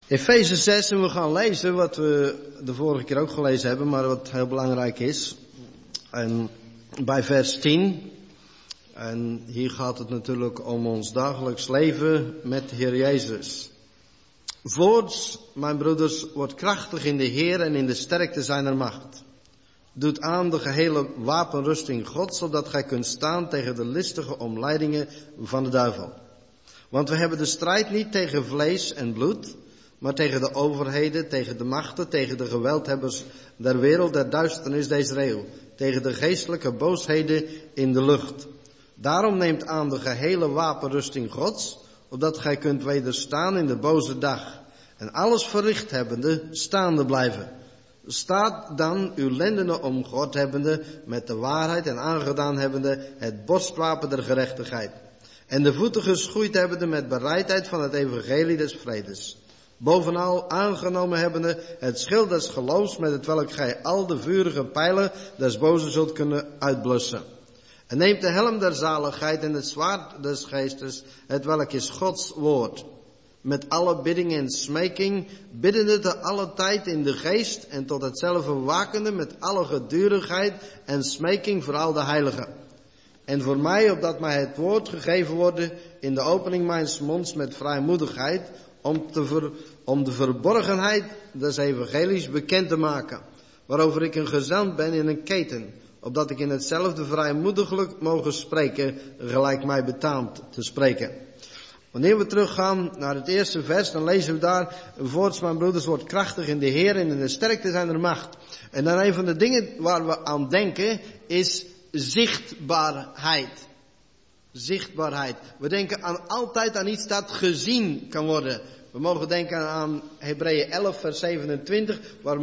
Efeze 6, en we gaan lezen wat we de vorige keer ook gelezen hebben, maar wat heel belangrijk is. En bij vers 10, en hier gaat het natuurlijk om ons dagelijks leven met de Heer Jezus. Voorts, mijn broeders, wordt krachtig in de Heer en in de sterkte zijner macht. Doet aan de gehele wapenrusting Gods, zodat gij kunt staan tegen de listige omleidingen van de duivel. Want we hebben de strijd niet tegen vlees en bloed, maar tegen de overheden, tegen de machten, tegen de geweldhebbers der wereld, der duisternis deze eeuw, tegen de geestelijke boosheden in de lucht. Daarom neemt aan de gehele wapenrusting Gods, opdat gij kunt wederstaan in de boze dag. En alles verricht hebbende, staande blijven. Staat dan uw lendenen omgord hebbende, met de waarheid en aangedaan hebbende, het borstwapen der gerechtigheid. En de voeten geschoeid hebbende met bereidheid van het evangelie des vredes. Bovenal aangenomen hebbende het schild des geloofs, met hetwelk gij al de vurige pijlen des bozen zult kunnen uitblussen. En neemt de helm der zaligheid en het zwaard des geestes, hetwelk is Gods woord. Met alle bidding en smeking, biddende te alle tijd in de geest en tot hetzelfde wakende met alle gedurigheid en smeking voor al de heiligen. En voor mij, opdat mij het woord gegeven worden in de opening mijns monds met vrijmoedigheid, om de verborgenheid des evangelies bekend te maken, waarover ik een gezant ben in een keten, opdat ik in hetzelfde vrijmoediglijk mogen spreken, gelijk mij betaamt te spreken. Wanneer we teruggaan naar het eerste vers, dan lezen we daar, voorts mijn broeders, wordt krachtig in de Heer en in de sterkte zijner macht. En dan een van de dingen waar we aan denken, is zichtbaarheid. Zichtbaarheid. We denken altijd aan iets dat gezien kan worden. We mogen denken aan Hebreeën 11 vers 27,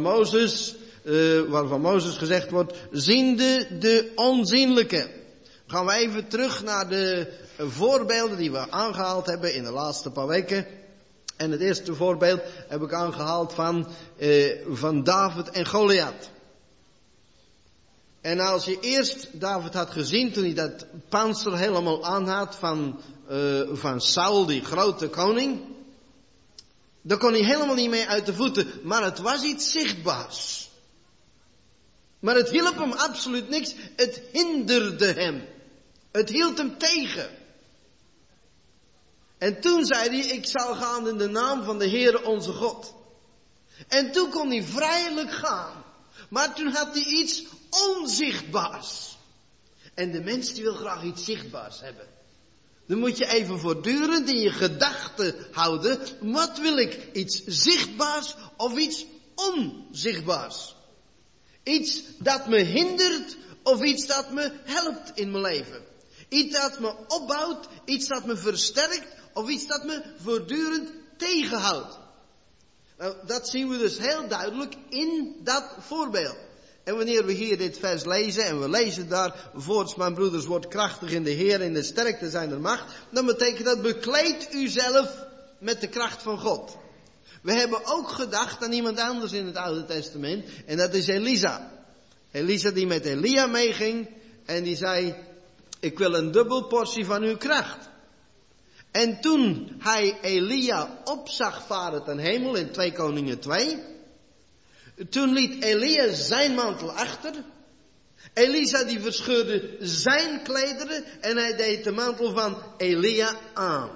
waarvan Mozes gezegd wordt, ziende de onzienlijke. Gaan we even terug naar de voorbeelden die we aangehaald hebben in de laatste paar weken. En het eerste voorbeeld heb ik aangehaald van David en Goliath. En als je eerst David had gezien toen hij dat panzer helemaal aan had van Saul, die grote koning, dan kon hij helemaal niet meer uit de voeten. Maar het was iets zichtbaars. Maar het hielp hem absoluut niks. Het hinderde hem. Het hield hem tegen. En toen zei hij, ik zal gaan in de naam van de Heere onze God. En toen kon hij vrijelijk gaan. Maar toen had hij iets onzichtbaars. En de mens die wil graag iets zichtbaars hebben. Dan moet je even voortdurend in je gedachten houden. Wat wil ik? Iets zichtbaars of iets onzichtbaars? Iets dat me hindert of iets dat me helpt in mijn leven? Iets dat me opbouwt, iets dat me versterkt of iets dat me voortdurend tegenhoudt? Nou, dat zien we dus heel duidelijk in dat voorbeeld. En wanneer we hier dit vers lezen en we lezen daar, voorts mijn broeders wordt krachtig in de Heer en in de sterkte zijner macht, dan betekent dat bekleed u zelf met de kracht van God. We hebben ook gedacht aan iemand anders in het Oude Testament en dat is Elisa. Elisa die met Elia meeging en die zei, ik wil een dubbel portie van uw kracht. En toen hij Elia op zag varen ten hemel in 2 Koningen 2, toen liet Elia zijn mantel achter. Elisa die verscheurde zijn klederen en hij deed de mantel van Elia aan.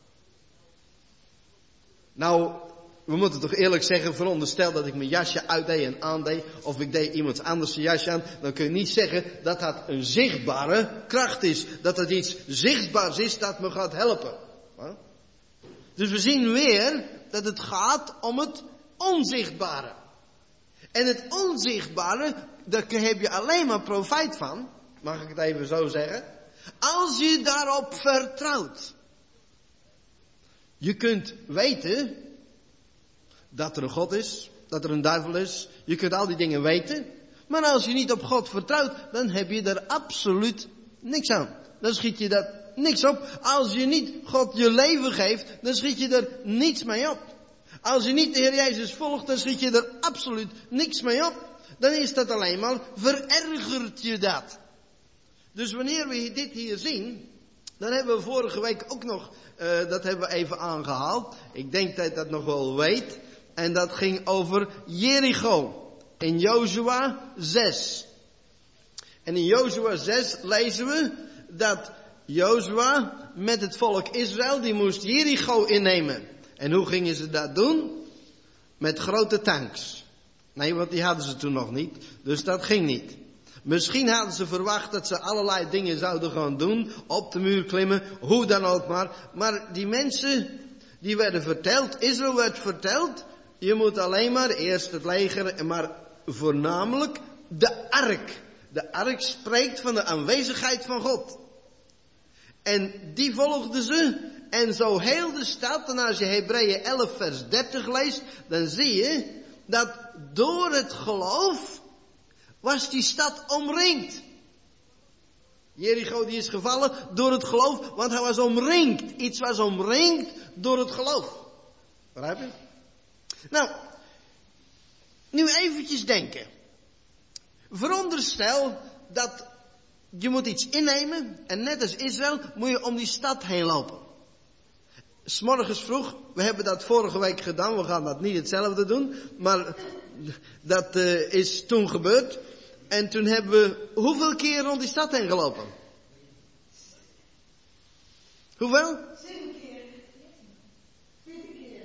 Nou, we moeten toch eerlijk zeggen, veronderstel dat ik mijn jasje uitdeed en aandeed, of ik deed iemand anders zijn jasje aan, dan kun je niet zeggen dat dat een zichtbare kracht is. Dat het iets zichtbaars is dat me gaat helpen. Dus we zien weer dat het gaat om het onzichtbare. En het onzichtbare, daar heb je alleen maar profijt van, mag ik het even zo zeggen, als je daarop vertrouwt. Je kunt weten dat er een God is, dat er een duivel is, je kunt al die dingen weten, maar als je niet op God vertrouwt, dan heb je er absoluut niks aan. Dan schiet je dat niks op. Als je niet God je leven geeft, dan schiet je er niets mee op. Als je niet de Heer Jezus volgt, dan schiet je er absoluut niks mee op. Dan is dat alleen maar, verergert je dat. Dus wanneer we dit hier zien, Dan hebben we vorige week ook nog, dat hebben we even aangehaald. Ik denk dat je dat nog wel weet. En dat ging over Jericho. In Jozua 6. En in Jozua 6 lezen we dat Jozua met het volk Israël, die moest Jericho innemen. En hoe gingen ze dat doen? Met grote tanks. Nee, want die hadden ze toen nog niet. Dus dat ging niet. Misschien hadden ze verwacht dat ze allerlei dingen zouden gaan doen. Op de muur klimmen, hoe dan ook maar. Maar die mensen, die werden verteld, Israël werd verteld, je moet alleen maar eerst het leger, maar voornamelijk de ark. De ark spreekt van de aanwezigheid van God. En die volgden ze. En zo heel de stad, en als je Hebreeën 11 vers 30 leest, dan zie je dat door het geloof was die stad omringd. Jericho die is gevallen door het geloof, want hij was omringd. Iets was omringd door het geloof. Begrijp je? Nou, nu eventjes denken. Veronderstel dat je moet iets innemen en net als Israël moet je om die stad heen lopen. 'S Morgens vroeg, we hebben dat vorige week gedaan, we gaan dat niet hetzelfde doen, maar dat is toen gebeurd. En toen hebben we hoeveel keer rond die stad heen gelopen? Hoeveel? 7 keer. 20 keer.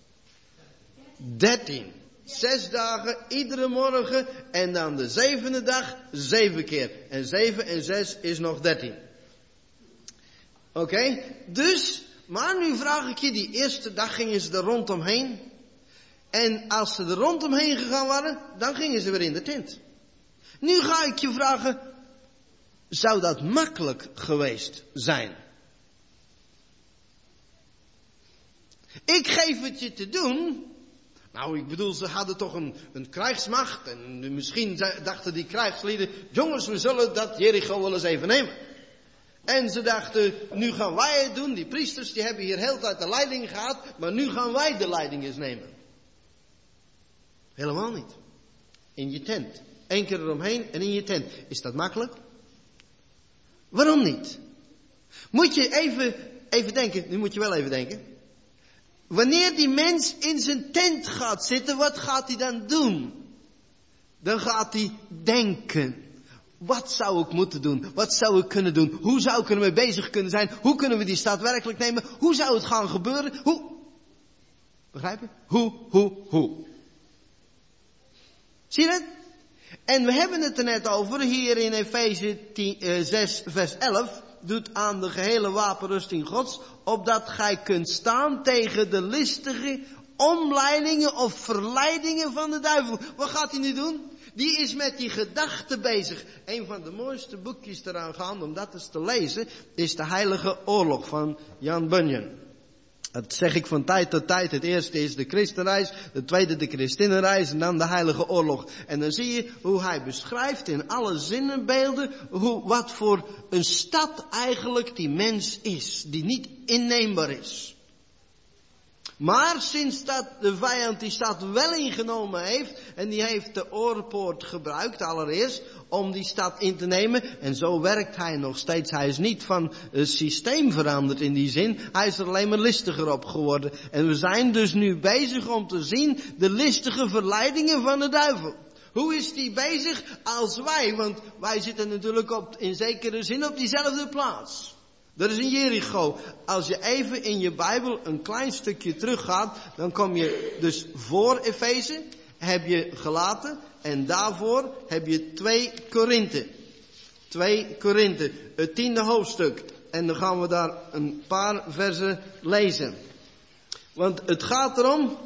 13. 6 dagen, iedere morgen. En dan de 7e dag, 7 keer. En 7 en 6 is nog 13. Oké? Dus, maar nu vraag ik je, die eerste dag gingen ze er rondomheen. En als ze er rondomheen gegaan waren, dan gingen ze weer in de tent. Nu ga ik je vragen, zou dat makkelijk geweest zijn? Ik geef het je te doen. Nou, ik bedoel, ze hadden toch een krijgsmacht. En misschien dachten die krijgslieden, jongens, we zullen dat Jericho wel eens even nemen. En ze dachten, nu gaan wij het doen. Die priesters, die hebben hier heel de tijd de leiding gehad. Maar nu gaan wij de leiding eens nemen. Helemaal niet. In je tent. 1 keer eromheen en in je tent. Is dat makkelijk? Waarom niet? Moet je even denken. Nu moet je wel even denken. Wanneer die mens in zijn tent gaat zitten, wat gaat hij dan doen? Dan gaat hij denken. Wat zou ik moeten doen? Wat zou ik kunnen doen? Hoe zou ik ermee bezig kunnen zijn? Hoe kunnen we die stad werkelijk nemen? Hoe zou het gaan gebeuren? Hoe? Begrijp je? Hoe? Zie je dat? En we hebben het er net over, hier in Efeze 6 vers 11, doet aan de gehele wapenrusting Gods, opdat gij kunt staan tegen de listige omleidingen of verleidingen van de duivel. Wat gaat hij nu doen? Die is met die gedachten bezig. Een van de mooiste boekjes eraan gaande om dat eens te lezen, is de Heilige Oorlog van Jan Bunyan. Dat zeg ik van tijd tot tijd. Het eerste is de Christenreis, de tweede de Christinnenreis en dan de Heilige Oorlog. En dan zie je hoe hij beschrijft in alle zinnenbeelden wat voor een stad eigenlijk die mens is, die niet inneembaar is. Maar sinds dat de vijand die stad wel ingenomen heeft, en die heeft de oorpoort gebruikt allereerst, om die stad in te nemen, en zo werkt hij nog steeds. Hij is niet van het systeem veranderd in die zin, hij is er alleen maar listiger op geworden. En we zijn dus nu bezig om te zien de listige verleidingen van de duivel. Hoe is die bezig als wij? Want wij zitten natuurlijk in zekere zin op diezelfde plaats. Dat is in Jericho. Als je even in je Bijbel een klein stukje teruggaat, dan kom je dus voor Efeze, heb je Galaten en daarvoor heb je 2 Korinthe. 2 Korinthe, het 10e hoofdstuk. En dan gaan we daar een paar versen lezen. Want het gaat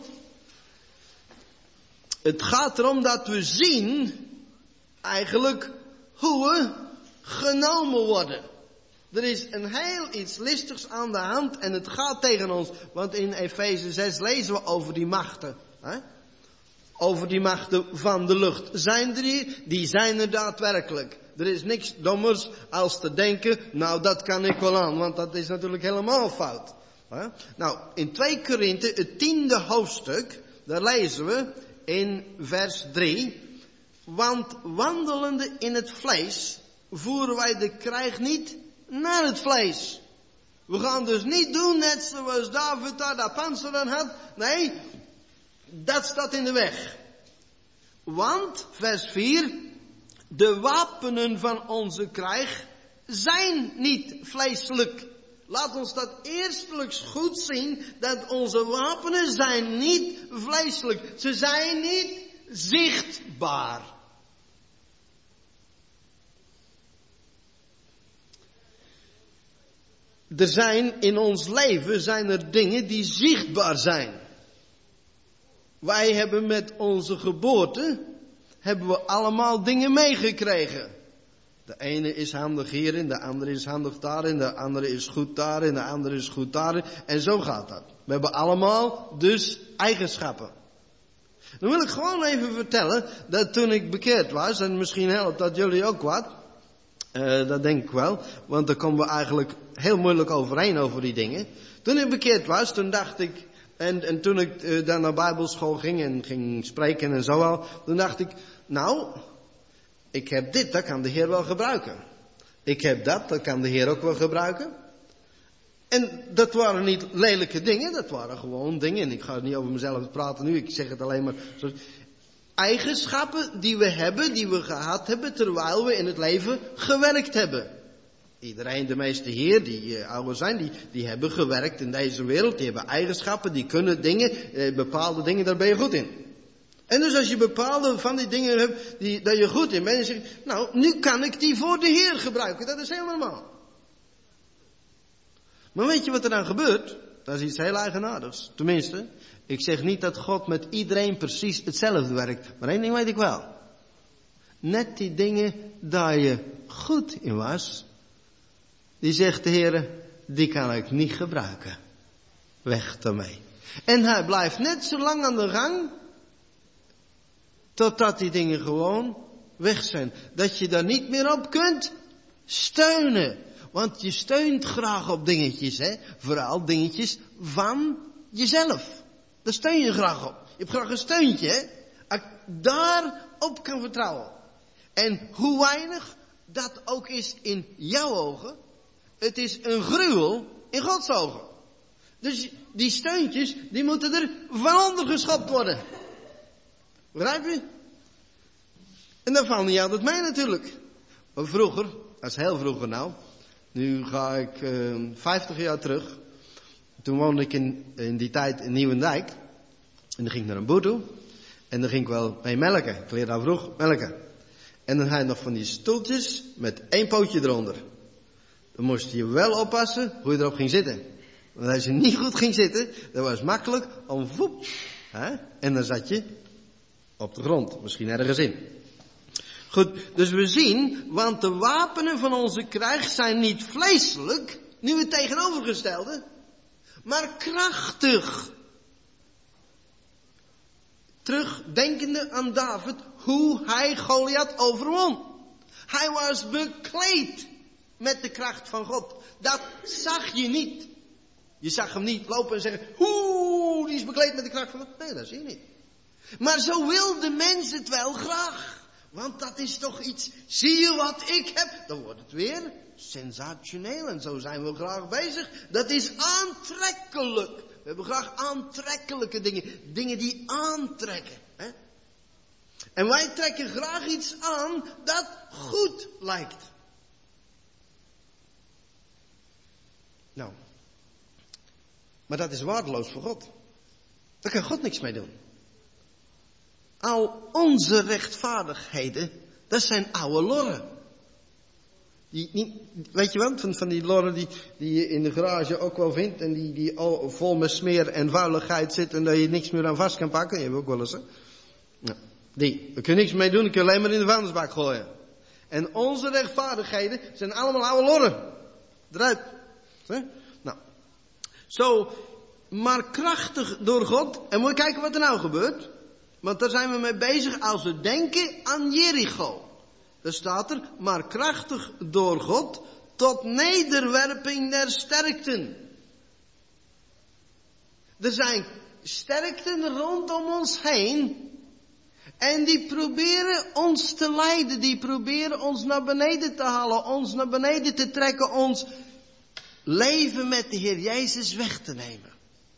erom dat we zien eigenlijk hoe we genomen worden. Er is een heel iets listigs aan de hand en het gaat tegen ons. Want in Efeze 6 lezen we over die machten. Hè? Over die machten van de lucht. Zijn er hier? Die zijn er daadwerkelijk. Er is niks dommers als te denken, nou dat kan ik wel aan. Want dat is natuurlijk helemaal fout. Hè? Nou, in 2 Korinthe, het 10e hoofdstuk, daar lezen we in vers 3. Want wandelende in het vlees voeren wij de krijg niet naar het vlees. We gaan dus niet doen net zoals David daar dat panzer aan had. Nee, dat staat in de weg. Want, vers 4, de wapenen van onze krijg zijn niet vleeselijk. Laat ons dat eerstelijks goed zien, dat onze wapenen zijn niet vleeselijk. Ze zijn niet zichtbaar. Er zijn in ons leven dingen die zichtbaar zijn. Wij hebben met onze geboorte allemaal dingen meegekregen. De ene is handig hierin, de andere is handig daarin, de andere is goed daarin, de andere is goed daarin. En zo gaat dat. We hebben allemaal dus eigenschappen. Dan wil ik gewoon even vertellen dat toen ik bekeerd was, en misschien helpt dat jullie ook wat. Dat denk ik wel, want daar komen we eigenlijk heel moeilijk overeen over die dingen. Toen ik bekeerd was, toen dacht ik, en toen ik dan naar bijbelschool ging en ging spreken en zo al, toen dacht ik, nou, ik heb dit, dat kan de Heer wel gebruiken. Ik heb dat kan de Heer ook wel gebruiken. En dat waren niet lelijke dingen, dat waren gewoon dingen. En ik ga niet over mezelf praten nu, ik zeg het alleen maar. Eigenschappen die we hebben, die we gehad hebben terwijl we in het leven gewerkt hebben. Iedereen, de meeste hier die ouder zijn, die hebben gewerkt in deze wereld. Die hebben eigenschappen, die kunnen dingen, bepaalde dingen, daar ben je goed in. En dus als je bepaalde van die dingen hebt, dat je goed in bent, dan zeg je, nou, nu kan ik die voor de Heer gebruiken. Dat is heel normaal. Maar weet je wat er dan gebeurt? Dat is iets heel eigenaardigs. Tenminste, ik zeg niet dat God met iedereen precies hetzelfde werkt. Maar één ding weet ik wel. Net die dingen daar je goed in was, die zegt de Heer, die kan ik niet gebruiken. Weg ermee. En hij blijft net zo lang aan de gang, totdat die dingen gewoon weg zijn. Dat je daar niet meer op kunt steunen. Want je steunt graag op dingetjes, hè. Vooral dingetjes van jezelf. Daar steun je graag op. Je hebt graag een steuntje, hè. Als ik daarop kan vertrouwen. En hoe weinig dat ook is in jouw ogen. Het is een gruwel in Gods ogen. Dus die steuntjes, die moeten er van onder geschopt worden. Begrijp je? En dat valt niet altijd mee natuurlijk. Maar vroeger, dat is heel vroeger nou. Nu ga ik 50 jaar terug. Toen woonde ik in die tijd in Nieuwendijk. En dan ging ik naar een boer toe. En dan ging ik wel mee melken. Ik leerde al vroeg melken. En dan had je nog van die stoeltjes met 1 pootje eronder. Dan moest je wel oppassen hoe je erop ging zitten. Want als je niet goed ging zitten, dan was het makkelijk om voep. Hè? En dan zat je op de grond. Misschien ergens in. Goed, dus we zien, want de wapenen van onze krijg zijn niet vleeselijk, nu het tegenovergestelde, maar krachtig. Terugdenkende aan David, hoe hij Goliath overwon. Hij was bekleed met de kracht van God. Dat zag je niet. Je zag hem niet lopen en zeggen, die is bekleed met de kracht van God. Nee, dat zie je niet. Maar zo wil de mens het wel graag. Want dat is toch iets, zie je wat ik heb? Dan wordt het weer sensationeel en zo zijn we graag bezig. Dat is aantrekkelijk. We hebben graag aantrekkelijke dingen. Dingen die aantrekken. Hè? En wij trekken graag iets aan dat goed lijkt. Nou, maar dat is waardeloos voor God. Daar kan God niks mee doen. Al onze rechtvaardigheden, dat zijn oude lorren. Weet je wat, van die lorren die je in de garage ook wel vindt. En die al vol met smeer en vuiligheid zitten en dat je niks meer aan vast kan pakken. Die hebben we ook wel eens, hè. Nou, daar kun je niks mee doen, die kun je alleen maar in de vuilnisbak gooien. En onze rechtvaardigheden zijn allemaal oude lorren. Eruit. Hè? Nou, zo, maar krachtig door God. En moet je kijken wat er nou gebeurt. Want daar zijn we mee bezig als we denken aan Jericho. Daar staat er, maar krachtig door God tot nederwerping der sterkten. Er zijn sterkten rondom ons heen. En die proberen ons te leiden. Die proberen ons naar beneden te halen. Ons naar beneden te trekken. Ons leven met de Heer Jezus weg te nemen.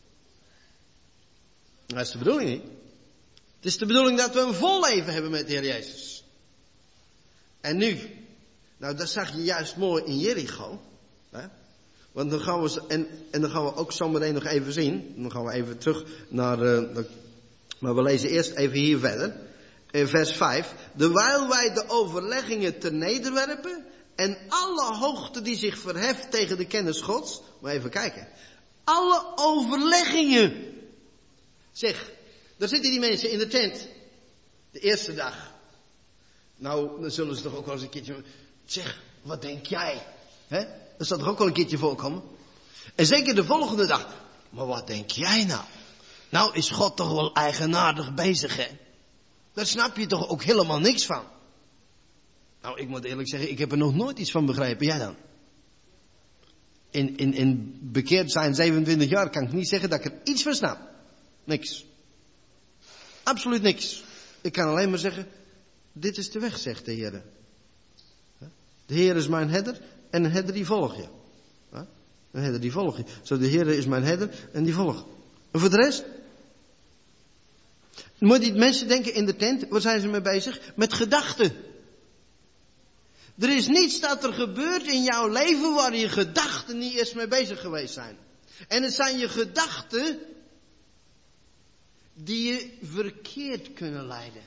Dat is de bedoeling niet. Het is de bedoeling dat we een vol leven hebben met de Heer Jezus. En nu, nou dat zag je juist mooi in Jericho. Hè? Want dan gaan we, en dan gaan we ook zo meteen nog even zien. Dan gaan we even terug naar, maar we lezen eerst even hier verder. In vers 5. Terwijl wij de overleggingen ter nederwerpen en alle hoogte die zich verheft tegen de kennis Gods. Maar even kijken. Alle overleggingen. Zeg, daar zitten die mensen in de tent. De eerste dag. Nou, dan zullen ze toch ook wel eens een keertje... Zeg, wat denk jij? Hè? Dat zal toch ook wel een keertje voorkomen? En zeker de volgende dag. Maar wat denk jij nou? Nou is God toch wel eigenaardig bezig, hè? Daar snap je toch ook helemaal niks van? Nou, ik moet eerlijk zeggen, ik heb er nog nooit iets van begrepen. Jij dan? In bekeerd zijn 27 jaar kan ik niet zeggen dat ik er iets van snap. Niks. Absoluut niks. Ik kan alleen maar zeggen, dit is de weg, zegt de Heer. De Heer is mijn herder en een herder die volg je. Een herder die volg je. Zo, de Heer is mijn herder en die volgt. En voor de rest? Moet die mensen denken in de tent, waar zijn ze mee bezig? Met gedachten. Er is niets dat er gebeurt in jouw leven waar je gedachten niet eens mee bezig geweest zijn. En het zijn je gedachten die je verkeerd kunnen leiden.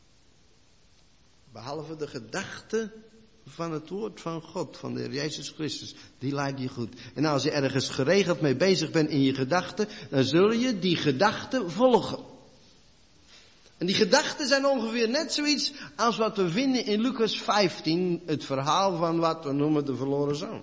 Behalve de gedachten van het woord van God, van de Heer Jezus Christus. Die leidt je goed. En als je ergens geregeld mee bezig bent in je gedachten, dan zul je die gedachten volgen. En die gedachten zijn ongeveer net zoiets als wat we vinden in Lucas 15, het verhaal van wat we noemen de verloren zoon.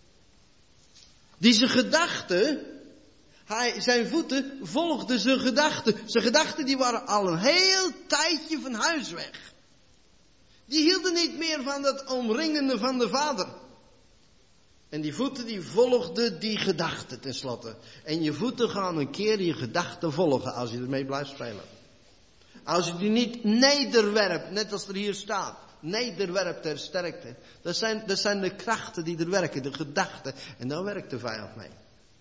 Deze gedachten, zijn voeten volgden zijn gedachten. Zijn gedachten die waren al een heel tijdje van huis weg. Die hielden niet meer van dat omringende van de Vader. En die voeten die volgden die gedachten tenslotte. En je voeten gaan een keer je gedachten volgen als je ermee blijft spelen. Als je die niet nederwerpt, net als er hier staat. Nederwerpt ter sterkte. Dat zijn de krachten die er werken, de gedachten. En daar werkt de vijand mee.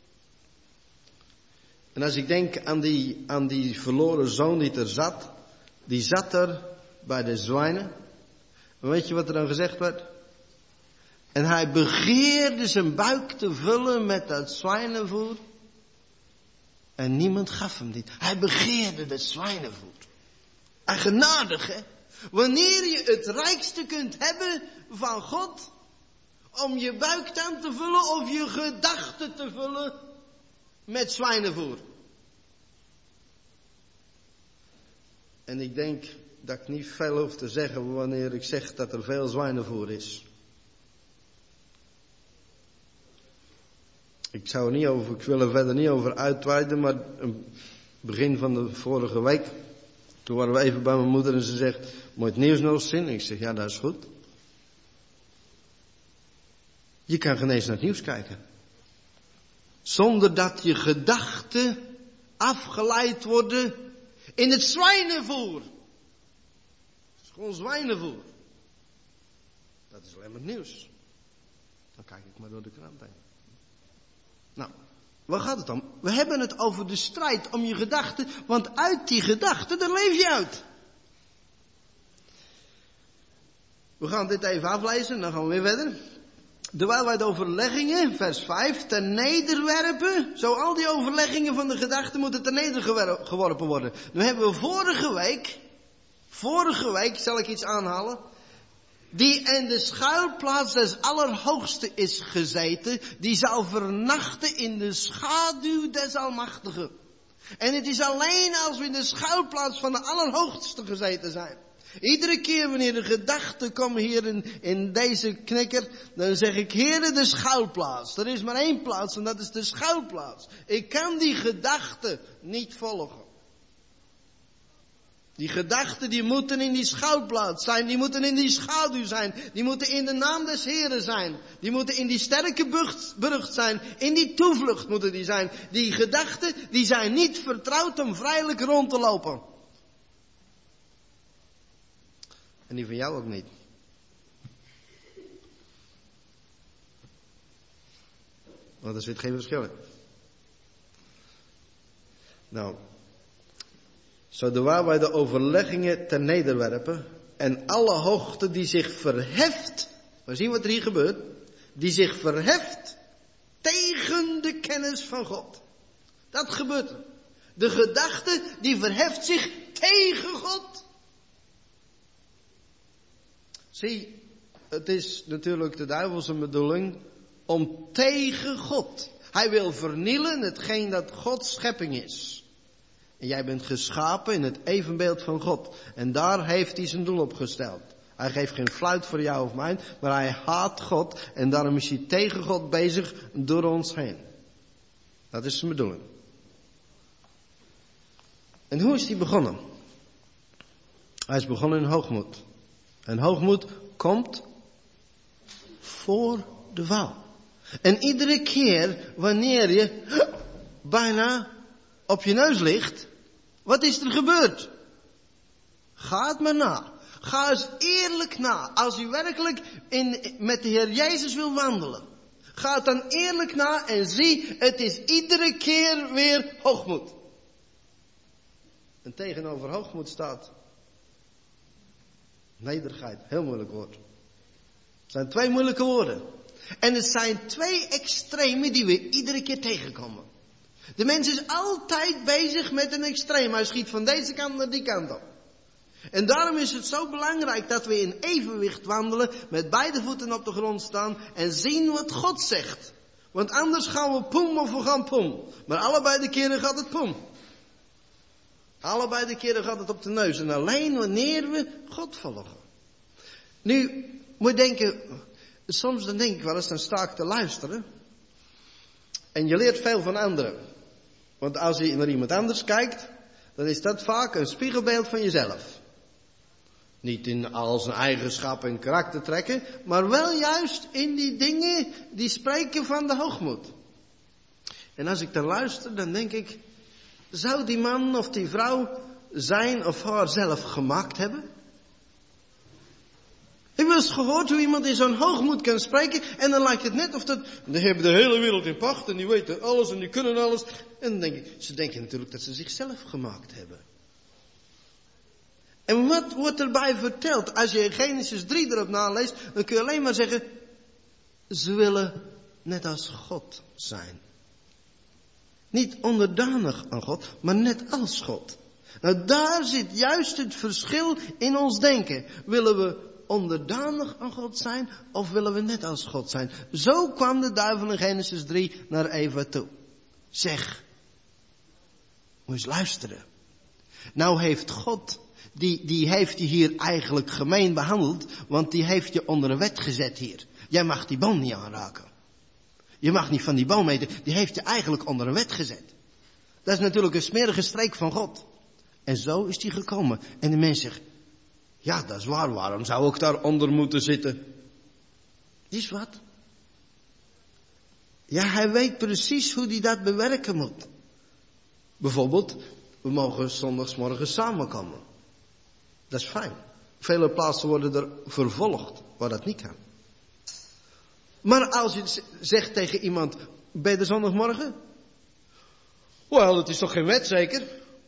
En als ik denk aan die verloren zoon die er zat. Die zat er bij de zwijnen. En weet je wat er dan gezegd werd? En hij begeerde zijn buik te vullen met dat zwijnenvoer. En niemand gaf hem dit. Hij begeerde dat zwijnenvoer. Eigenaardig, hè? Wanneer je het rijkste kunt hebben van God, om je buik dan te vullen of je gedachten te vullen met zwijnenvoer. En ik denk dat ik niet veel hoef te zeggen wanneer ik zeg dat er veel zwijnenvoer is. Ik wil er verder niet over uitweiden, maar begin van de vorige week, toen waren we even bij mijn moeder en ze zegt, moet je het nieuws nog eens zien? Ik zeg, ja, dat is goed. Je kan geen eens naar het nieuws kijken. Zonder dat je gedachten afgeleid worden in het zwijnenvoer. Het is gewoon zwijnenvoer. Dat is alleen maar het nieuws. Dan kijk ik maar door de krant heen. Nou, waar gaat het om? We hebben het over de strijd om je gedachten, want uit die gedachten, daar leef je uit. We gaan dit even aflezen, dan gaan we weer verder. Terwijl wij de overleggingen, vers 5, ten nederwerpen. Zo al die overleggingen van de gedachten moeten ten nedergeworpen worden. Nu hebben we vorige week zal ik iets aanhalen. Die in de schuilplaats des Allerhoogste is gezeten, die zal vernachten in de schaduw des Almachtigen. En het is alleen als we in de schuilplaats van de Allerhoogste gezeten zijn. Iedere keer wanneer de gedachten komen hier in deze knikker, dan zeg ik, Heere, de schuilplaats. Er is maar één plaats en dat is de schuilplaats. Ik kan die gedachten niet volgen. Die gedachten die moeten in die schuilplaats zijn, die moeten in die schaduw zijn, die moeten in de naam des Heeren zijn, die moeten in die sterke burcht zijn, in die toevlucht moeten die zijn. Die gedachten die zijn niet vertrouwd om vrijelijk rond te lopen. En die van jou ook niet. Want er zit geen verschil in. Nou, zo de waar wij de overleggingen ter nederwerpen en alle hoogte die zich verheft, we zien wat er hier gebeurt, die zich verheft tegen de kennis van God. Dat gebeurt er. De gedachte die verheft zich tegen God. Zie, het is natuurlijk de duivelse bedoeling om tegen God. Hij wil vernielen hetgeen dat Gods schepping is. En jij bent geschapen in het evenbeeld van God. En daar heeft hij zijn doel op gesteld. Hij geeft geen fluit voor jou of mij, maar hij haat God. En daarom is hij tegen God bezig door ons heen. Dat is zijn bedoeling. En hoe is hij begonnen? Hij is begonnen in hoogmoed. En hoogmoed komt voor de val. En iedere keer wanneer je bijna op je neus ligt, wat is er gebeurd? Ga het maar na. Ga eens eerlijk na. Als u werkelijk met de Heer Jezus wil wandelen. Ga het dan eerlijk na en zie, het is iedere keer weer hoogmoed. En tegenover hoogmoed staat nederigheid. Heel moeilijk woord. Het zijn twee moeilijke woorden. En het zijn twee extremen die we iedere keer tegenkomen. De mens is altijd bezig met een extreem. Hij schiet van deze kant naar die kant op. En daarom is het zo belangrijk dat we in evenwicht wandelen, met beide voeten op de grond staan en zien wat God zegt. Want anders gaan we poem of we gaan poem. Maar allebei de keren gaat het poem. Allebei de keren gaat het op de neus. En alleen wanneer we God volgen. Nu, moet je denken, soms dan denk ik wel eens, dan sta ik te luisteren. En je leert veel van anderen. Want als je naar iemand anders kijkt, dan is dat vaak een spiegelbeeld van jezelf. Niet in al zijn eigenschap en karaktertrekken, maar wel juist in die dingen die spreken van de hoogmoed. En als ik dan luister, dan denk ik, zou die man of die vrouw zijn of haar zelf gemaakt hebben? Ik heb wel eens gehoord hoe iemand in zo'n hoogmoed kan spreken en dan lijkt het net of dat, die hebben de hele wereld in pacht en die weten alles en die kunnen alles. En dan denk ik, ze denken natuurlijk dat ze zichzelf gemaakt hebben. En wat wordt erbij verteld? Als je Genesis 3 erop naleest, dan kun je alleen maar zeggen, ze willen net als God zijn. Niet onderdanig aan God, maar net als God. Nou, daar zit juist het verschil in ons denken. Willen we onderdanig aan God zijn of willen we net als God zijn? Zo kwam de duivel in Genesis 3 naar Eva toe. Zeg, moet eens luisteren. Nou heeft God, die heeft je hier eigenlijk gemeen behandeld, want die heeft je onder een wet gezet hier. Jij mag die boom niet aanraken. Je mag niet van die boom eten. Die heeft je eigenlijk onder een wet gezet. Dat is natuurlijk een smerige streek van God. En zo is die gekomen. En de mens zegt, ja, dat is waar. Waarom zou ik daaronder moeten zitten? Is wat? Ja, hij weet precies hoe hij dat bewerken moet. Bijvoorbeeld, we mogen zondagsmorgen samenkomen. Dat is fijn. Vele plaatsen worden er vervolgd, waar dat niet kan. Maar als je zegt tegen iemand, ben je er zondagmorgen? Wel, het is toch geen wet, zeker?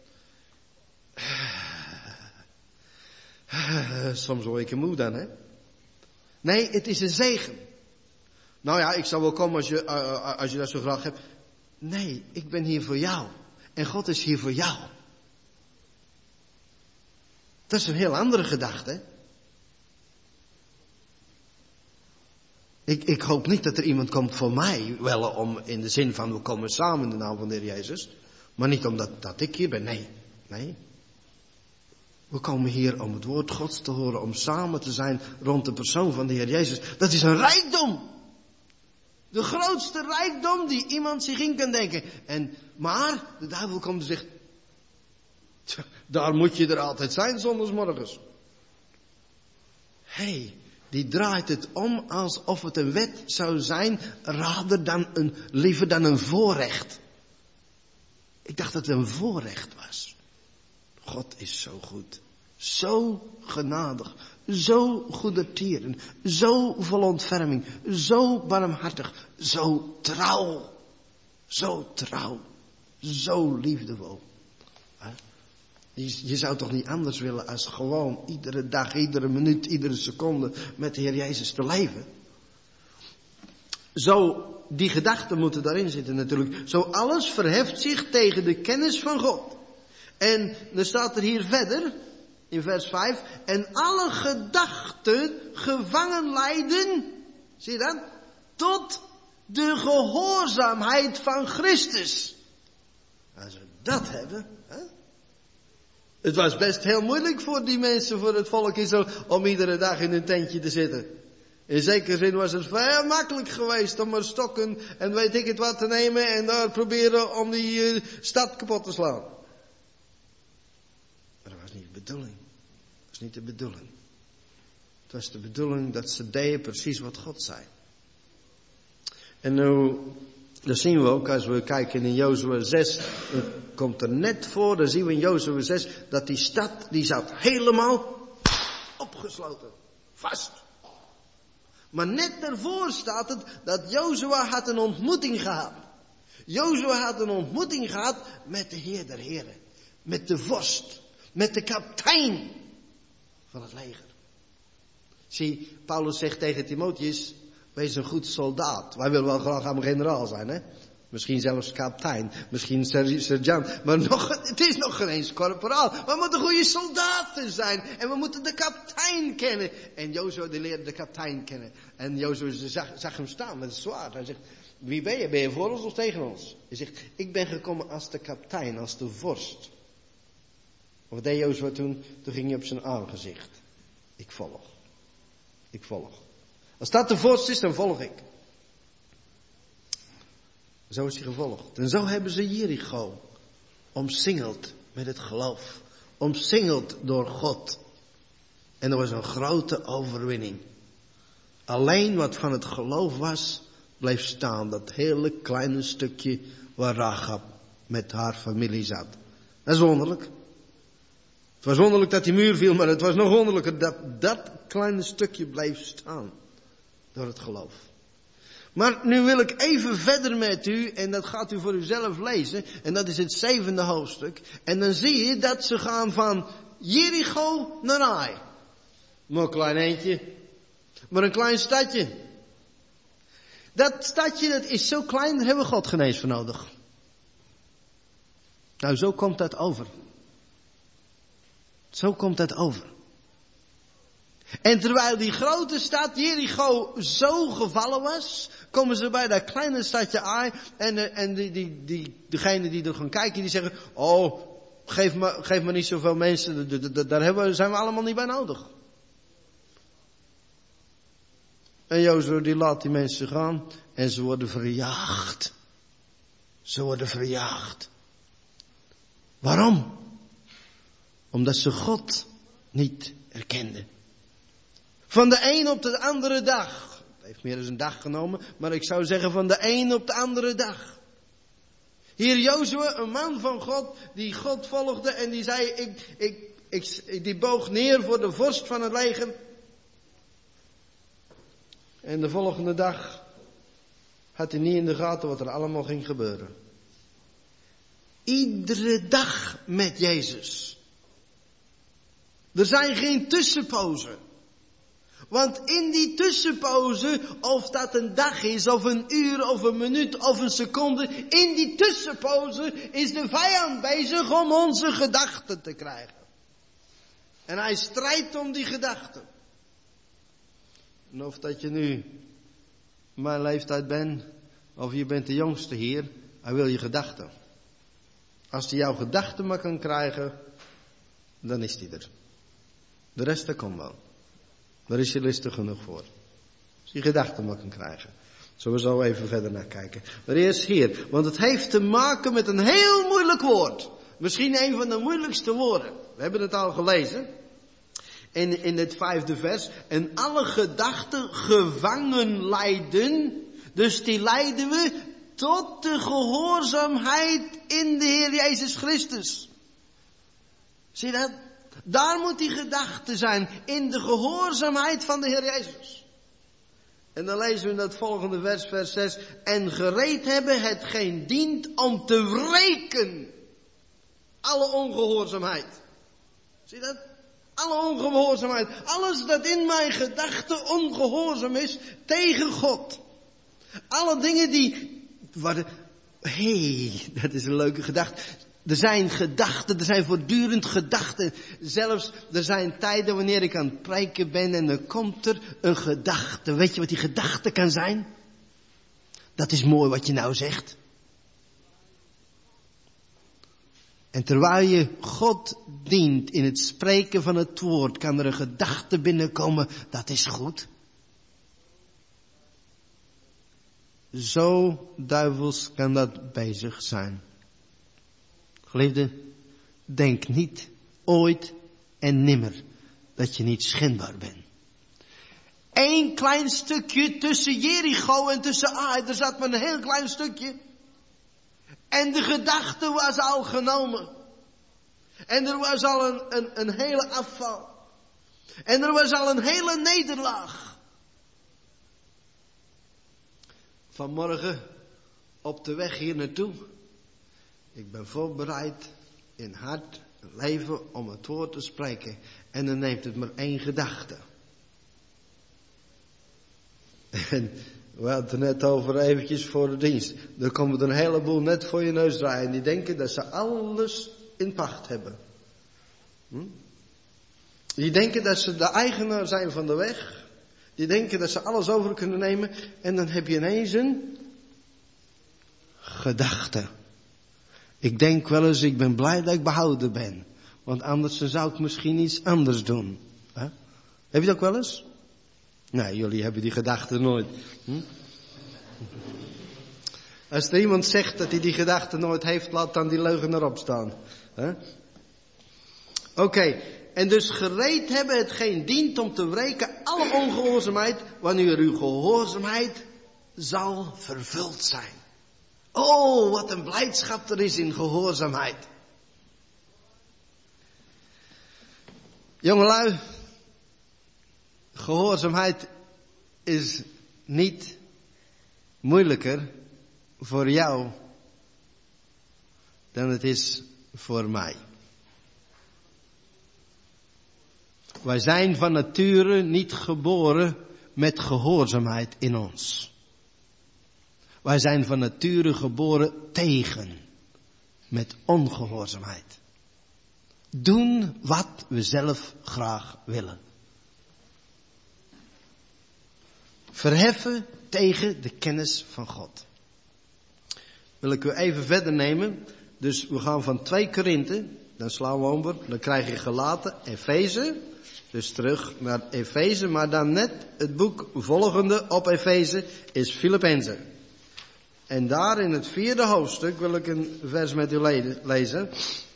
Soms word ik moe dan, hè? Nee, het is een zegen. Nou ja, ik zou wel komen als je dat zo graag hebt. Nee, ik ben hier voor jou. En God is hier voor jou. Dat is een heel andere gedachte, hè? Ik hoop niet dat er iemand komt voor mij, wel om in de zin van we komen samen in de naam van de Heer Jezus. Maar niet omdat ik hier ben, nee. We komen hier om het woord Gods te horen, om samen te zijn rond de persoon van de Heer Jezus. Dat is een rijkdom. De grootste rijkdom die iemand zich in kan denken. Maar de duivel komt en zegt, daar moet je er altijd zijn zondagsmorgens. Die draait het om alsof het een wet zou zijn, liever dan een voorrecht. Ik dacht dat het een voorrecht was. God is zo goed, zo genadig, zo goedertieren, zo vol ontferming, zo barmhartig, zo trouw, zo liefdevol. Je zou toch niet anders willen als gewoon iedere dag, iedere minuut, iedere seconde met de Heer Jezus te leven? Zo, die gedachten moeten daarin zitten natuurlijk. Zo alles verheft zich tegen de kennis van God. En dan staat er hier verder, in vers 5, en alle gedachten gevangen leiden, zie je dat? Tot de gehoorzaamheid van Christus. Als we dat hebben, hè? Het was best heel moeilijk voor die mensen, voor het volk Israël, om iedere dag in een tentje te zitten. In zekere zin was het heel makkelijk geweest om maar stokken en weet ik het wat te nemen en daar proberen om die stad kapot te slaan. Maar dat was niet de bedoeling. Dat was niet de bedoeling. Het was de bedoeling dat ze deden precies wat God zei. En nu, dat zien we ook als we kijken in Jozua 6, komt er net voor, dan zien we in Jozua 6, dat die stad, die zat helemaal opgesloten. Vast. Maar net daarvoor staat het dat Jozua had een ontmoeting gehad. Jozua had een ontmoeting gehad met de Heer der Heren. Met de vorst. Met de kapitein van het leger. Zie, Paulus zegt tegen Timotheus, wees een goed soldaat. Wij willen wel graag een generaal zijn, hè? Misschien zelfs kapitein, misschien sergeant. Maar het is nog geen eens korporaal. We moeten goede soldaten zijn. En we moeten de kapitein kennen. En Jozua die leerde de kapitein kennen. En Jozua zag hem staan met het zwaard. Hij zegt, wie ben je? Ben je voor ons of tegen ons? Hij zegt, ik ben gekomen als de kapitein, als de vorst. Wat deed Jozua toen? Toen ging hij op zijn aangezicht. Ik volg. Ik volg. Als dat de vorst is, dan volg ik. Zo is hij gevolgd. En zo hebben ze Jericho omsingeld met het geloof. Omsingeld door God. En er was een grote overwinning. Alleen wat van het geloof was, bleef staan. Dat hele kleine stukje waar Rahab met haar familie zat. Dat is wonderlijk. Het was wonderlijk dat die muur viel, maar het was nog wonderlijker dat dat kleine stukje bleef staan. Door het geloof. Maar nu wil ik even verder met u, en dat gaat u voor uzelf lezen, en dat is het 7e hoofdstuk. En dan zie je dat ze gaan van Jericho naar Ai. Maar een klein eentje. Maar een klein stadje. Dat stadje, dat is zo klein, daar hebben we God geen eens voor nodig. Nou, zo komt dat over. Zo komt dat over. En terwijl die grote stad Jericho zo gevallen was, komen ze bij dat kleine stadje Ai. En degene die er gaan kijken, die zeggen, oh, geef me niet zoveel mensen, daar zijn we allemaal niet bij nodig. En Jozua die laat die mensen gaan en ze worden verjaagd. Ze worden verjaagd. Waarom? Omdat ze God niet erkenden. Van de een op de andere dag. Het heeft meer dan een dag genomen, maar ik zou zeggen van de een op de andere dag. Hier Jozua, een man van God, die God volgde en die zei, die boog neer voor de vorst van het leger. En de volgende dag had hij niet in de gaten wat er allemaal ging gebeuren. Iedere dag met Jezus. Er zijn geen tussenpozen. Want in die tussenpozen, of dat een dag is, of een uur, of een minuut, of een seconde, in die tussenpozen is de vijand bezig om onze gedachten te krijgen. En hij strijdt om die gedachten. En of dat je nu mijn leeftijd bent, of je bent de jongste hier, hij wil je gedachten. Als hij jouw gedachten maar kan krijgen, dan is hij er. De rest, dat komt wel. Daar is je listig genoeg voor. Als je gedachten maar kan krijgen. Zullen we zo even verder naar kijken. Maar eerst hier. Want het heeft te maken met een heel moeilijk woord. Misschien een van de moeilijkste woorden. We hebben het al gelezen. In het 5e vers. En alle gedachten gevangen leiden. Dus die leiden we tot de gehoorzaamheid in de Heer Jezus Christus. Zie je dat? Daar moet die gedachte zijn, in de gehoorzaamheid van de Heer Jezus. En dan lezen we in dat volgende vers, vers 6. En gereed hebben hetgeen dient om te wreken alle ongehoorzaamheid. Zie je dat? Alle ongehoorzaamheid. Alles dat in mijn gedachten ongehoorzaam is tegen God. Alle dingen die worden... dat is een leuke gedachte. Er zijn gedachten, er zijn voortdurend gedachten. Zelfs, er zijn tijden wanneer ik aan het preken ben en dan komt er een gedachte. Weet je wat die gedachte kan zijn? Dat is mooi wat je nou zegt. En terwijl je God dient in het spreken van het woord, kan er een gedachte binnenkomen, dat is goed. Zo duivels kan dat bezig zijn. Geliefde, denk niet ooit en nimmer dat je niet schendbaar bent. Eén klein stukje tussen Jericho en tussen Ai, er zat maar een heel klein stukje. En de gedachte was al genomen. En er was al een hele afval. En er was al een hele nederlaag. Vanmorgen op de weg hier naartoe. Ik ben voorbereid in hart en leven om het woord te spreken. En dan neemt het maar één gedachte. En we hadden het net over eventjes voor de dienst. Er komen er een heleboel net voor je neus draaien. Die denken dat ze alles in pacht hebben. Die denken dat ze de eigenaar zijn van de weg. Die denken dat ze alles over kunnen nemen. En dan heb je ineens een gedachte. Ik denk wel eens, ik ben blij dat ik behouden ben. Want anders zou ik misschien iets anders doen. Heb je dat ook wel eens? Nee, jullie hebben die gedachte nooit. Als er iemand zegt dat hij die gedachte nooit heeft, laat dan die leugen erop staan. Oké, en dus gereed hebben hetgeen dient om te wreken alle ongehoorzaamheid, wanneer uw gehoorzaamheid zal vervuld zijn. Oh, wat een blijdschap er is in gehoorzaamheid. Jongelui, gehoorzaamheid is niet moeilijker voor jou dan het is voor mij. Wij zijn van nature niet geboren met gehoorzaamheid in ons. Wij zijn van nature geboren tegen, met ongehoorzaamheid. Doen wat we zelf graag willen. Verheffen tegen de kennis van God. Wil ik u even verder nemen. Dus we gaan van 2 Korinthe, dan slaan we over, dan krijg je Galaten, Efeze. Dus terug naar Efeze, maar dan net het boek volgende op Efeze is Filippenzen. En daar in het 4e hoofdstuk wil ik een vers met u lezen.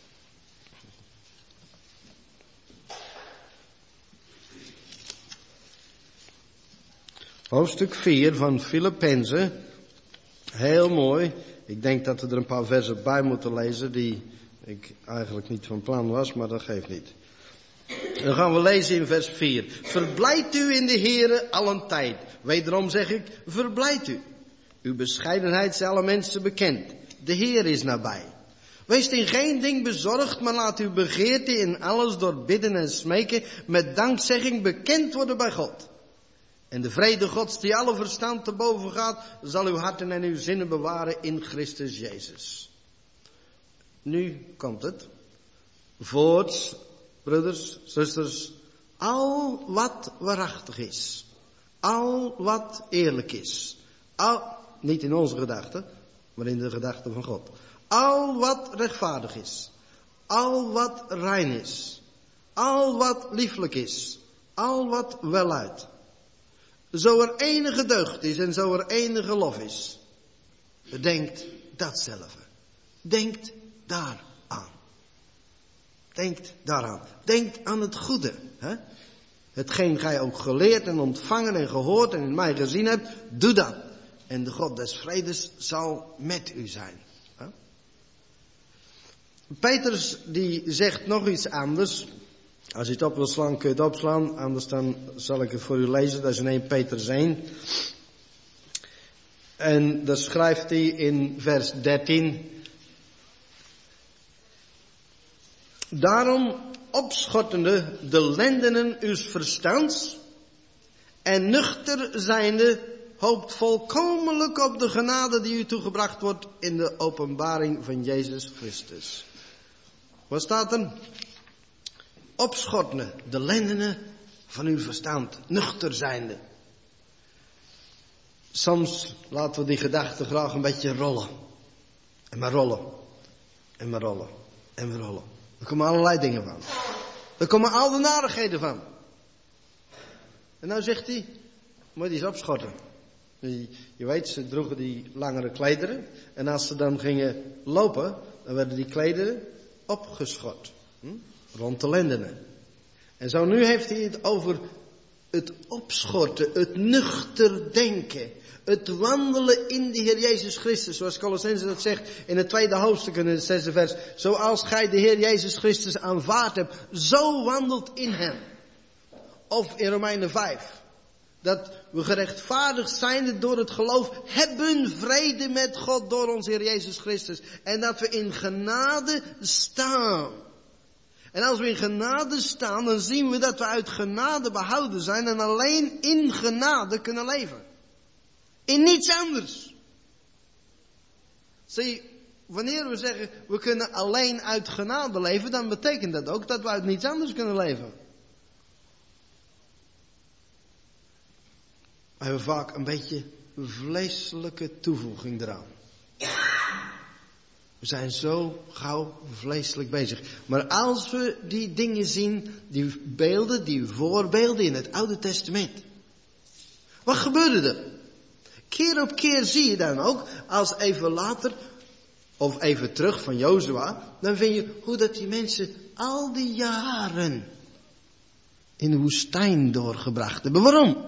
Hoofdstuk 4 van Filippenzen. Heel mooi. Ik denk dat we er een paar versen bij moeten lezen die ik eigenlijk niet van plan was, maar dat geeft niet. Dan gaan we lezen in vers 4. Verblijd u in de Heere allen tijd. Wederom zeg ik, verblijd u. Uw bescheidenheid is alle mensen bekend. De Heer is nabij. Wees in geen ding bezorgd, maar laat uw begeerte in alles door bidden en smeken met dankzegging bekend worden bij God. En de vrede Gods die alle verstand te boven gaat, zal uw harten en uw zinnen bewaren in Christus Jezus. Nu komt het. Voorts, broeders, zusters, al wat waarachtig is, al wat eerlijk is, niet in onze gedachten, maar in de gedachten van God. Al wat rechtvaardig is, al wat rein is, al wat lieflijk is, al wat weluit. Zo er enige deugd is en zo er enige lof is. Bedenkt datzelfde. Denkt daaraan. Denkt daaraan. Denkt aan het goede. Hè? Hetgeen gij ook geleerd en ontvangen en gehoord en in mij gezien hebt, doe dat. En de God des vredes zal met u zijn. Hè? Petrus die zegt nog iets anders. Als je het op wil slaan, kun je het opslaan. Anders dan zal ik het voor u lezen. Dat is in 1 Petrus 1. En dat schrijft hij in vers 13. Daarom opschottende de lendenen uws verstands en nuchter zijnde hoopt volkomenlijk op de genade die u toegebracht wordt in de openbaring van Jezus Christus. Wat staat er? Opschottende de lendenen van uw verstand, nuchter zijnde. Soms laten we die gedachten graag een beetje rollen. En maar rollen. En maar rollen. En maar rollen. Er komen allerlei dingen van. Er komen al de narigheden van. En nou zegt hij, moet je eens opschotten. Je weet, ze droegen die langere klederen. En als ze dan gingen lopen, dan werden die klederen opgeschot. Rond de lendenen. En zo nu heeft hij het over het opschorten, het nuchter denken. Het wandelen in de Heer Jezus Christus. Zoals Colossenzen dat zegt in het 2e hoofdstuk in het 6e vers. Zoals gij de Heer Jezus Christus aanvaard hebt, zo wandelt in hem. Of in Romeinen 5. Dat we gerechtvaardigd zijnde door het geloof hebben vrede met God door ons Heer Jezus Christus. En dat we in genade staan. En als we in genade staan, dan zien we dat we uit genade behouden zijn en alleen in genade kunnen leven. In niets anders. Zie, wanneer we zeggen we kunnen alleen uit genade leven, dan betekent dat ook dat we uit niets anders kunnen leven. We hebben vaak een beetje vleeselijke toevoeging eraan. We zijn zo gauw vleeselijk bezig. Maar als we die dingen zien, die beelden, die voorbeelden in het Oude Testament. Wat gebeurde er? Keer op keer zie je dan ook, als even later, of even terug van Jozua, dan vind je hoe dat die mensen al die jaren in de woestijn doorgebracht hebben. Waarom?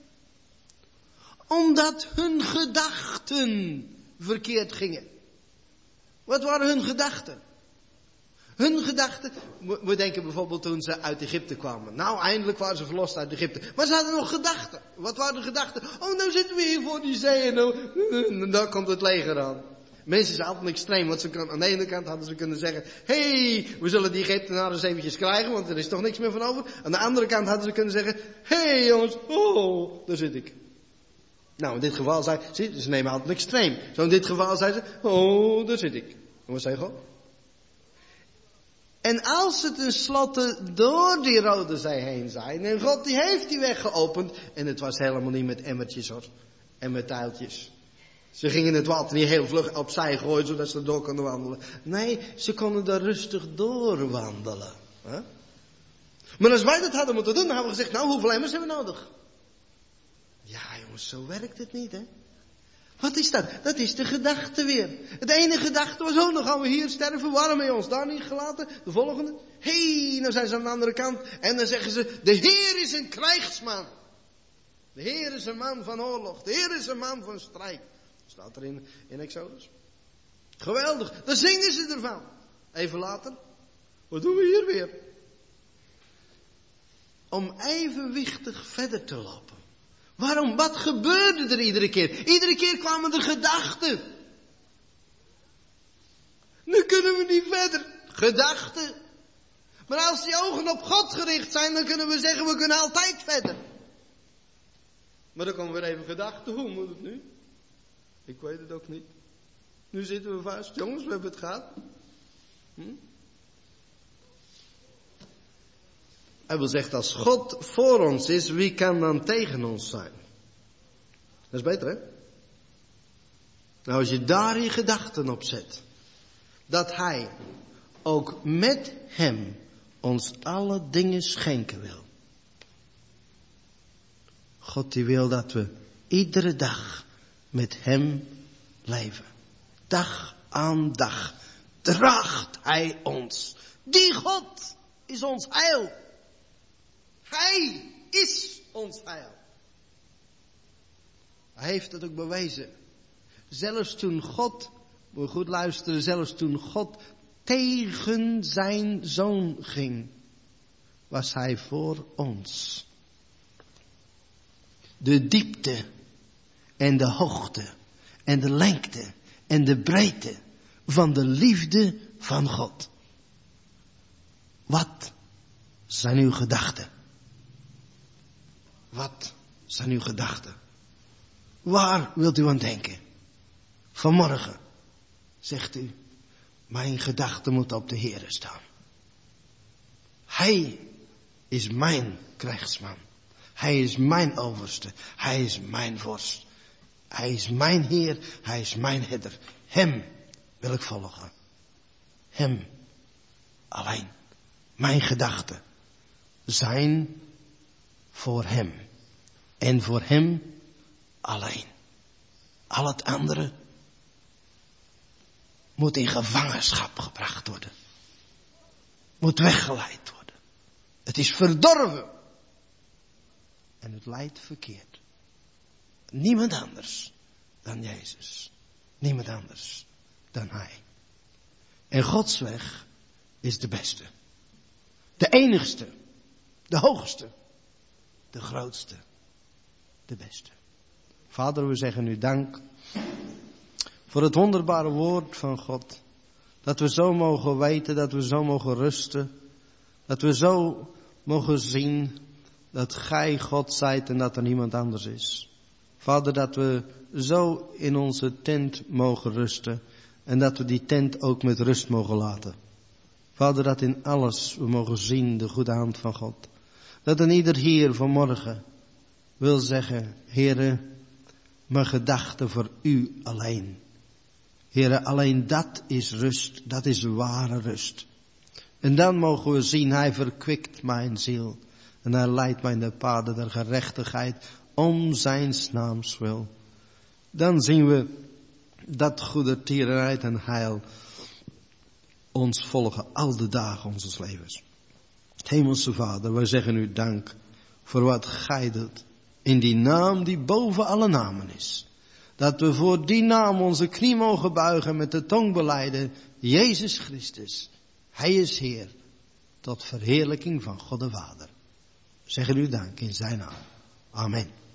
Omdat hun gedachten verkeerd gingen. Wat waren hun gedachten? Hun gedachten, we denken bijvoorbeeld toen ze uit Egypte kwamen. Nou, eindelijk waren ze verlost uit Egypte. Maar ze hadden nog gedachten. Wat waren de gedachten? Oh, nou zitten we hier voor die zee en dan komt het leger aan. Mensen zijn altijd extreem, want aan de ene kant hadden ze kunnen zeggen, hey, we zullen die Egyptenaren eens eventjes krijgen, want er is toch niks meer van over. Aan de andere kant hadden ze kunnen zeggen, hey jongens, oh, daar zit ik. Nou, in dit geval zei ze nemen altijd een extreem. Zo in dit geval zei ze, oh, daar zit ik. En wat zei God? En als ze tenslotte door die Rode Zee heen zijn, en God die heeft die weg geopend, en het was helemaal niet met emmertjes hoor, en met tuiltjes. Ze gingen het water niet heel vlug opzij gooien, zodat ze door konden wandelen. Nee, ze konden daar rustig doorwandelen. Huh? Maar als wij dat hadden moeten doen, dan hadden we gezegd, nou, hoeveel emmers hebben we nodig? Ja, jongens, zo werkt het niet, hè. Wat is dat? Dat is de gedachte weer. Het ene gedachte was, oh, dan gaan we hier sterven. Waarom hebben we ons daar niet gelaten? De volgende. Nou zijn ze aan de andere kant. En dan zeggen ze, de Heer is een krijgsman. De Heer is een man van oorlog. De Heer is een man van strijd. Staat er in Exodus. Geweldig. Daar zingen ze ervan. Even later. Wat doen we hier weer? Om evenwichtig verder te lopen. Waarom? Wat gebeurde er iedere keer? Iedere keer kwamen er gedachten. Nu kunnen we niet verder. Gedachten. Maar als die ogen op God gericht zijn, dan kunnen we zeggen, we kunnen altijd verder. Maar dan komen weer even gedachten. Hoe moet het nu? Ik weet het ook niet. Nu zitten we vast. Jongens, we hebben het gehad. Hij wil zegt, als God voor ons is, wie kan dan tegen ons zijn? Dat is beter, hè? Nou, als je daar je gedachten op zet, dat Hij ook met Hem ons alle dingen schenken wil. God die wil dat we iedere dag met Hem leven. Dag aan dag draagt Hij ons. Die God is ons heil. Hij is ons heil. Hij heeft het ook bewezen. Zelfs toen God, moet je goed luisteren, zelfs toen God tegen zijn zoon ging. was hij voor ons. De diepte en de hoogte en de lengte en de breedte van de liefde van God. Wat zijn uw gedachten? Wat zijn uw gedachten? Waar wilt u aan denken? Vanmorgen zegt u, mijn gedachten moeten op de Heere staan. Hij is mijn krijgsman. Hij is mijn overste. Hij is mijn vorst. Hij is mijn Heer. Hij is mijn herder. Hem wil ik volgen. Hem alleen. Mijn gedachten zijn voor hem. En voor hem alleen. Al het andere moet in gevangenschap gebracht worden. Moet weggeleid worden. Het is verdorven. En het leidt verkeerd. Niemand anders dan Jezus. Niemand anders dan Hij. En Gods weg is de beste. De enigste. De hoogste. De grootste. De beste. Vader, we zeggen u dank voor het wonderbare woord van God. Dat we zo mogen weten, dat we zo mogen rusten. Dat we zo mogen zien dat Gij God zijt en dat er niemand anders is. Vader, dat we zo in onze tent mogen rusten. En dat we die tent ook met rust mogen laten. Vader, dat in alles we mogen zien de goede hand van God. Dat een ieder hier vanmorgen wil zeggen, Heere, mijn gedachten voor u alleen. Heere, alleen dat is rust, dat is ware rust. En dan mogen we zien, Hij verkwikt mijn ziel. En Hij leidt mij in de paden der gerechtigheid om Zijns naams wil. Dan zien we dat goedertierenheid en heil ons volgen al de dagen onze levens. Hemelse Vader, wij zeggen u dank voor wat Gij doet. In die naam die boven alle namen is. Dat we voor die naam onze knie mogen buigen met de tong belijden. Jezus Christus, Hij is Heer. Tot verheerlijking van God de Vader. We zeggen u dank in zijn naam. Amen.